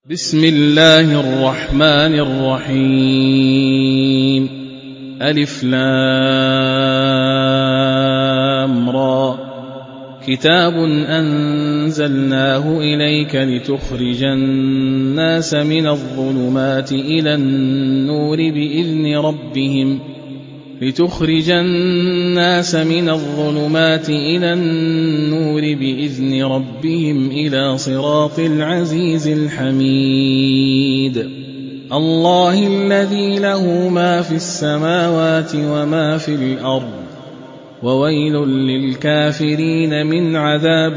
بسم الله الرحمن الرحيم ألف لام را كتاب أنزلناه إليك لتخرج الناس من الظلمات إلى النور بإذن ربهم إلى صراط العزيز الحميد الله الذي له ما في السماوات وما في الأرض وويل للكافرين من عذاب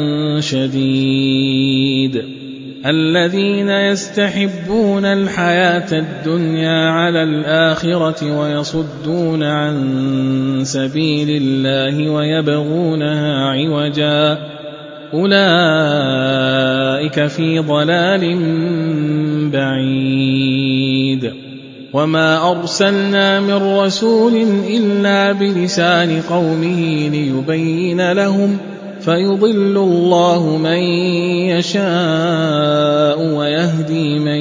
شديد الذين يستحبون الحياة الدنيا على الآخرة ويصدون عن سبيل الله ويبغونها عوجا أولئك في ضلال بعيد وما أرسلنا من رسول إلا بلسان قومه ليبين لهم فيضل الله من يشاء ويهدي من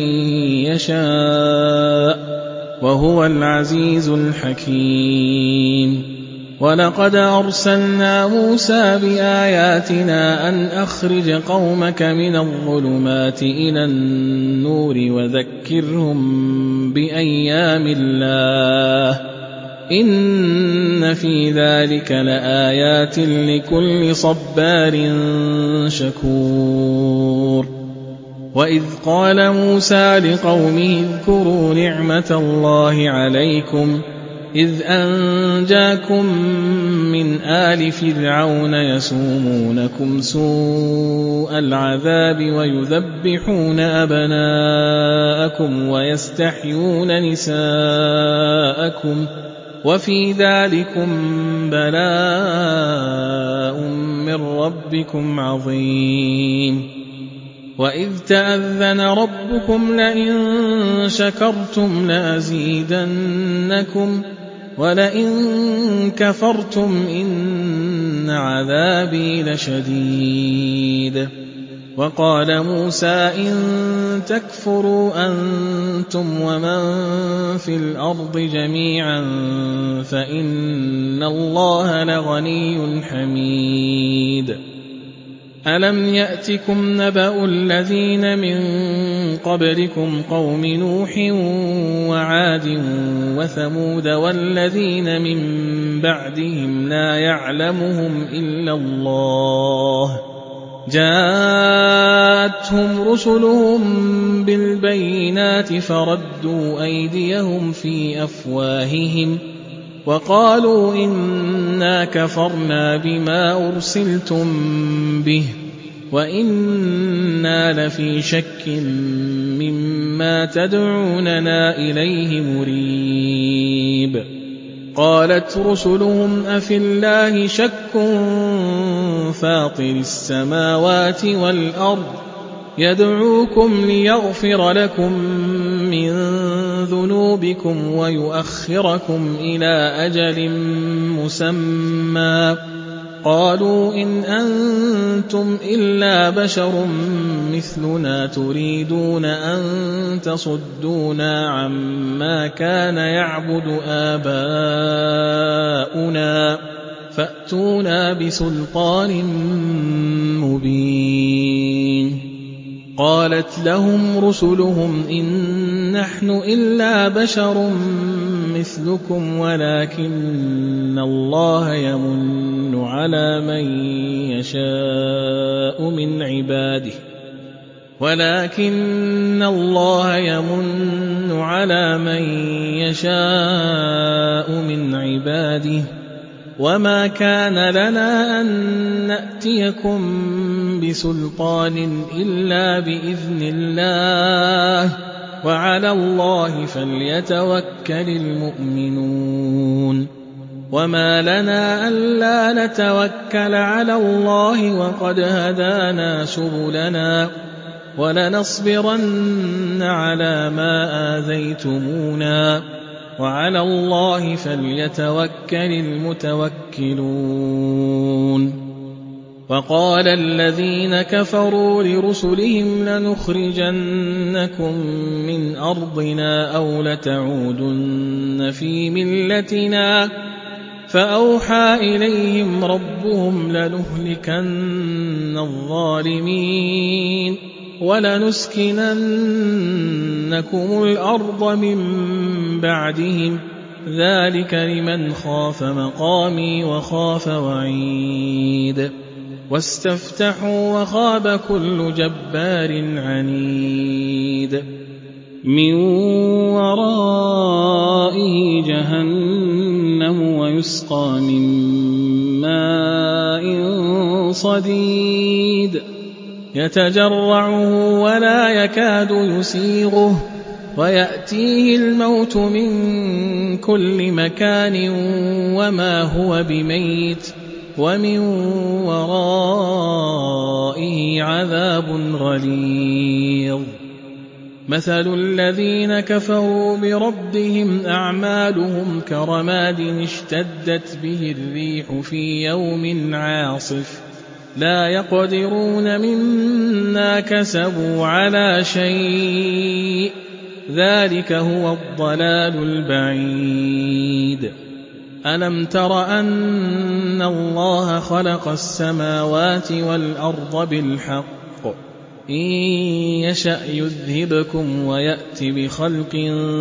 يشاء وهو العزيز الحكيم ولقد أرسلنا موسى بآياتنا أن أخرج قومك من الظلمات إلى النور وذكرهم بأيام الله إن في ذلك لآيات لكل صبار شكور وإذ قال موسى لقومه اذكروا نعمة الله عليكم إذ أنجاكم من آل فرعون يسومونكم سوء العذاب ويذبحون أبناءكم ويستحيون نساءكم وفي ذلكم بلاء من ربكم عظيم وإذ تأذن ربكم لئن شكرتم لأزيدنكم ولئن كفرتم إن عذابي لشديد وقال موسى إن تكفروا أنتم ومن في الأرض جميعا فإن الله لغني حميد ألم يأتكم نبأ الذين من قبلكم قوم نوح وعاد وثمود والذين من بعدهم لا يعلمهم إلا الله جاءتهم رسلهم بالبينات فردوا أيديهم في أفواههم وقالوا إنا كفرنا بما أرسلتم به وإنا لفي شك مما تدعوننا إليه مريب قالت رسلهم أفي الله شك فاطر السماوات والأرض يدعوكم ليغفر لكم من ذنوبكم ويؤخركم إلى أجل مسمى قالوا إن أنتم إلا بشر مثلنا تريدون أن تصدونا عما كان يعبد آباؤنا فأتونا بسلطان مبين قالت لهم رسلهم إن نحن إلا بشر مثلكم ولكن الله يمن على من يشاء من عباده وما كان لنا أن نأتيكم بسلطان إلا بإذن الله وعلى الله فليتوكل المؤمنون وما لنا ألا نتوكل على الله وقد هدانا سبلنا ولنصبرن على ما آذيتمونا وعلى الله فليتوكل المتوكلون وقال الذين كفروا لرسلهم لنخرجنكم من أرضنا أو لتعودن في ملتنا فأوحى إليهم ربهم لنهلكن الظالمين ولنسكننكم الأرض من بعدهم ذلك لمن خاف مقامي وخاف وعيد واستفتحوا وخاب كل جبار عنيد من ورائه جهنم ويسقى من ماء صديد يتجرعه ولا يكاد يسيغه ويأتيه الموت من كل مكان وما هو بميت ومن ورائه عذاب غليظ مثل الذين كفروا بربهم أعمالهم كرماد اشتدت به الريح في يوم عاصف لا يقدرون مما كسبوا على شيء ذلك هو الضلال البعيد ألم تر أن الله خلق السماوات والأرض بالحق إن يشأ يذهبكم ويأت بخلق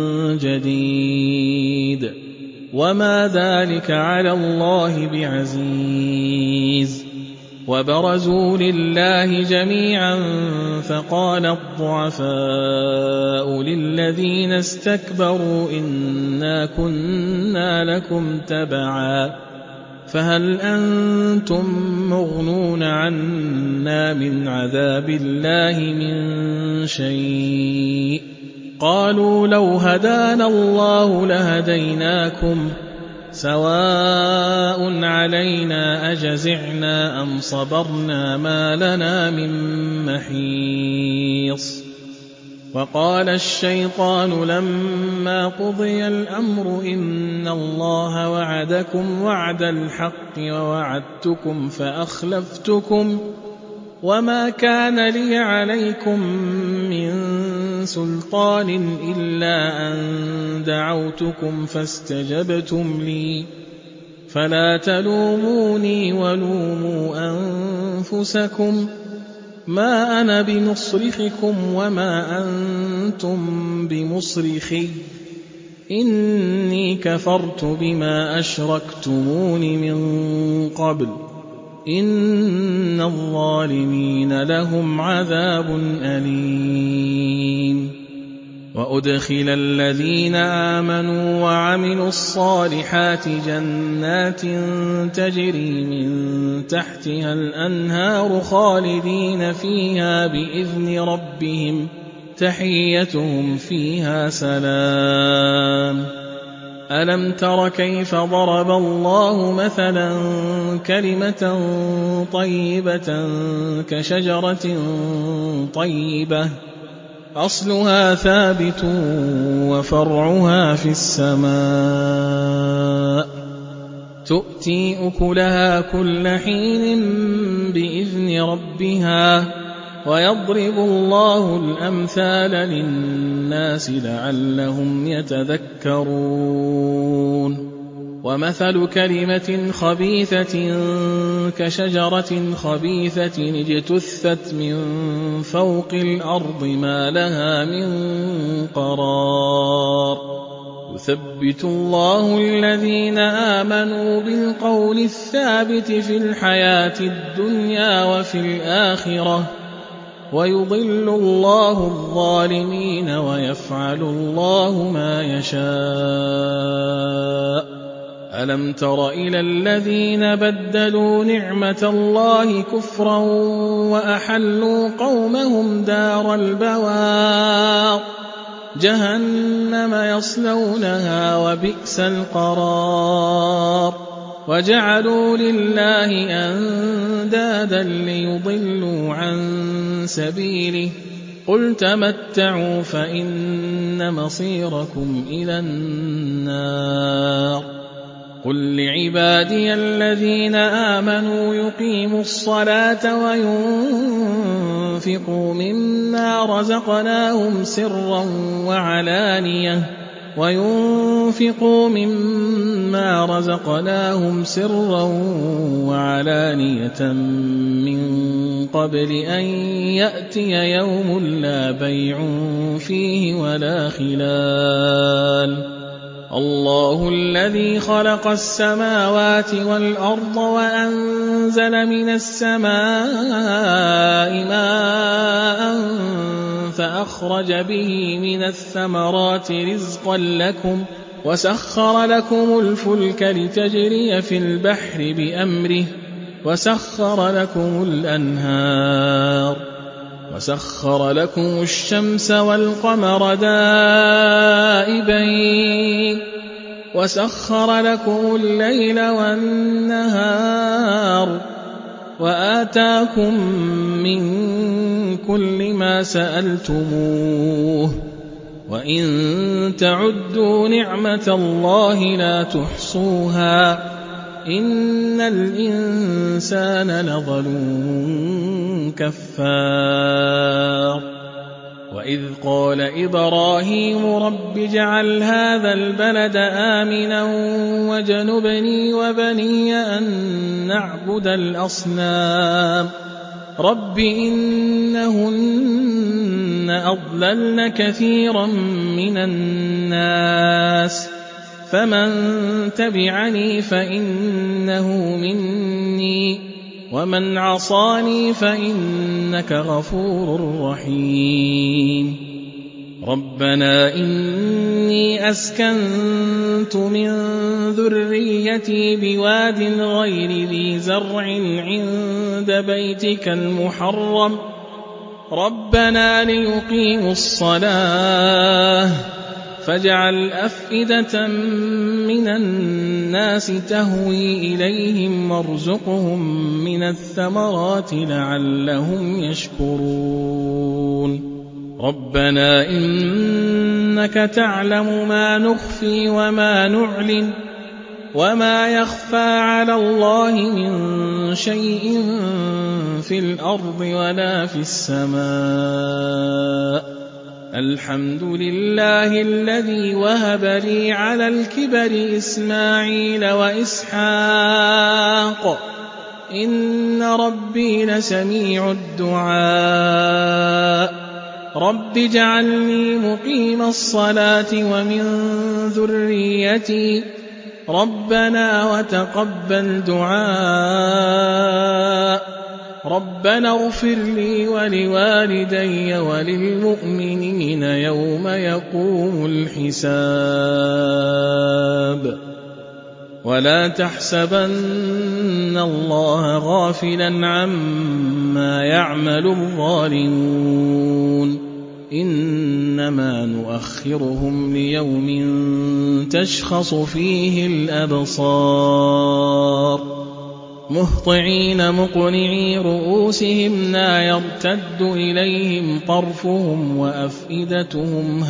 جديد وما ذلك على الله بعزيز وبرزوا لله جميعا فقال الضعفاء للذين استكبروا إنا كنا لكم تبعا فهل أنتم مغنون عنا من عذاب الله من شيء قالوا لو هدانا الله لهديناكم سواء علينا أجزعنا أم صبرنا ما لنا من محيص وقال الشيطان لما قضي الأمر إن الله وعدكم وعد الحق ووعدتكم فأخلفتكم وما كان لي عليكم من سلطان إلا أن دعوتكم فاستجبتم لي فلا تلوموني ولوموا أنفسكم ما أنا بمصرخكم وما أنتم بمصرخي إني كفرت بما أشركتمون من قبل إن الظالمين لهم عذاب أليم وأدخل الذين آمنوا وعملوا الصالحات جنات تجري من تحتها الأنهار خالدين فيها بإذن ربهم تحيتهم فيها سلام ألم تر كيف ضرب الله مثلا كلمة طيبة كشجرة طيبة أصلها ثابت وفرعها في السماء تؤتي أكلها كل حين بإذن ربها ويضرب الله الأمثال للناس لعلهم يتذكرون ومثل كلمة خبيثة كشجرة خبيثة اجتثت من فوق الأرض ما لها من قرار يثبت الله الذين آمنوا بالقول الثابت في الحياة الدنيا وفي الآخرة ويضل الله الظالمين ويفعل الله ما يشاء ألم تر إلى الذين بدلوا نعمة الله كفرا وأحلوا قومهم دار البوار جهنم يصلونها وبئس القرار وجعلوا لله أندادا ليضلوا عن سبيله قل تمتعوا فإن مصيركم إلى النار قل لعبادي الذين آمنوا يقيموا الصلاة وينفقوا مما رزقناهم سرا وعلانية من قبل أن يأتي يوم لا بيع فيه ولا خلال. الله الذي خلق السماوات والأرض وأنزل من السماء ماء فأخرج به من الثمرات رزقا لكم وسخر لكم الفلك لتجري في البحر بأمره وسخر لكم الأنهار وسخر لكم الشمس والقمر دائبين وسخر لكم الليل والنهار وآتاكم من كل ما سألتموه وإن تعدوا نعمة الله لا تحصوها إن الإنسان لظلوم كفار. وإذ قال إبراهيم رب اجعل هذا البلد آمنا واجنبني وبني أن نعبد الأصنام رب إنهن أضللن كثيرا من الناس فمن تبعني فإنه مني ومن عصاني فإنك غفور رحيم. ربنا إني أسكنت من ذريتي بواد غير ذي زرع عند بيتك المحرم ربنا ليقيموا الصلاة فاجعل أفئدة من الناس تهوي إليهم وارزقهم من الثمرات لعلهم يشكرون. ربنا إنك تعلم ما نخفي وما نعلن وما يخفى على الله من شيء في الأرض ولا في السماء. الحمد لله الذي وهب لي على الكبر إسماعيل وإسحاق إن ربي لسميع الدعاء. رب اجعلني مقيم الصلاة ومن ذريتي ربنا وتقبل دعاء. ربنا اغفر لي ولوالدي وللمؤمنين يوم يقوم الحساب. ولا تحسبن الله غافلا عما يعمل الظالمون إنما نؤخرهم ليوم تشخص فيه الأبصار مهطعين مقنعي رؤوسهم لا يرتد إليهم طرفهم وأفئدتهم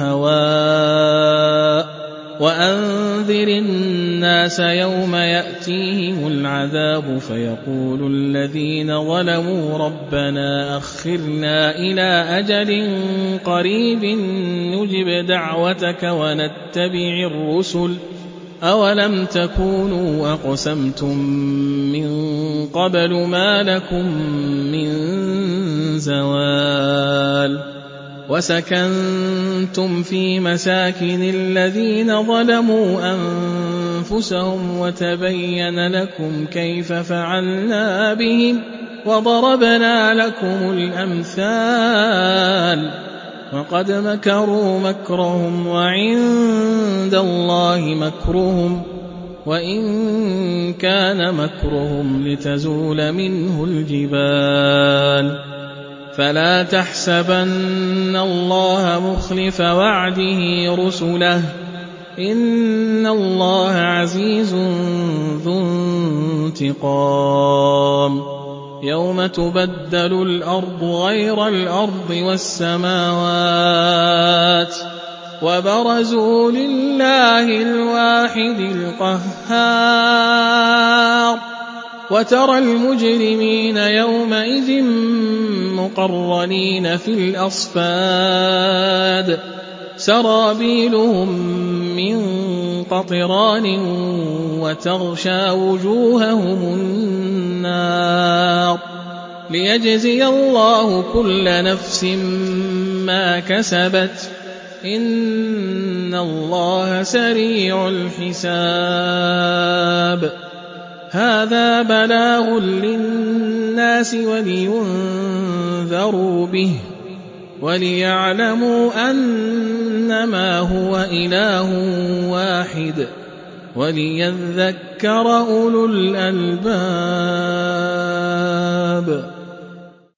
هواء. وأنذر الناس يوم يأتيهم العذاب فيقول الذين ظلموا ربنا أخرنا إلى أجل قريب نجب دعوتك ونتبع الرسل أولم تكونوا أقسمتم من قبل ما لكم من زوال. وسكنتم في مساكن الذين ظلموا أنفسهم وتبين لكم كيف فعلنا بهم وضربنا لكم الأمثال. وقد مكروا مكرهم وعند الله مكرهم وإن كان مكرهم لتزول منه الجبال. فلا تحسبن الله مخلف وعده رسله إن الله عزيز ذو انتقام. يوم تبدل الأرض غير الأرض والسماوات وبرزوا لله الواحد القهار وترى المجرمين يومئذ مقرنين في الأصفاد سرابيلهم من قطران وتغشى وجوههم النار ليجزي الله كل نفس ما كسبت إن الله سريع الحساب هذا بلاغ للناس ولينذروا به وليعلموا أنما هو إله واحد وليذكر أولو الألباب